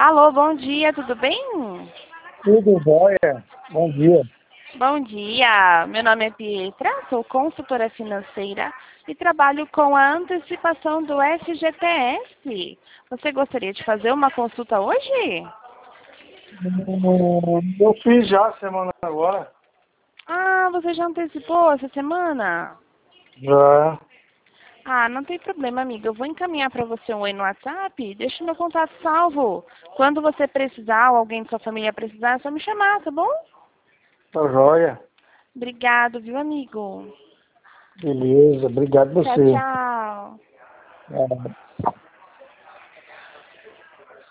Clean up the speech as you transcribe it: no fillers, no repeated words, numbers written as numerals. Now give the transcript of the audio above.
Alô, bom dia, tudo bem? Tudo jóia? Bom dia. Bom dia, meu nome é Pietra, sou consultora financeira e trabalho com a antecipação do FGTS. Você gostaria de fazer uma consulta hoje? Eu fiz já semana agora. Ah, você já antecipou essa semana? Já. Ah, não tem problema, amiga. Eu vou encaminhar para você um oi no WhatsApp. Deixa o meu contato salvo. Quando você precisar ou alguém de sua família precisar, é só me chamar, tá bom? Tá jóia. Obrigado, viu, amigo? Beleza. Obrigado Tchau, você. tchau. É.